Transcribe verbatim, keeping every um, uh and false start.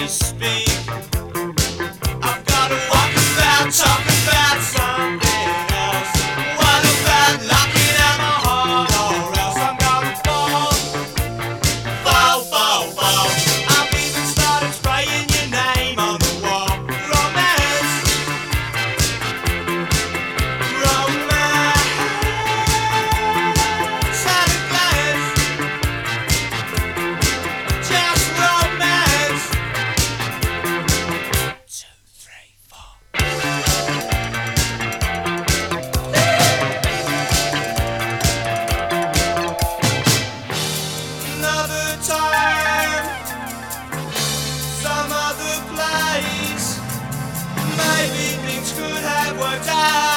to speak. I've got to walk about, talk about something else. What about locking out my heart, or else I'm gonna fall, fall, fall, fall. I've even started spraying your name on the wall. Romance, romance, at a glance, just romance. Two, three, four. Another time, some other place. Maybe things could have worked out.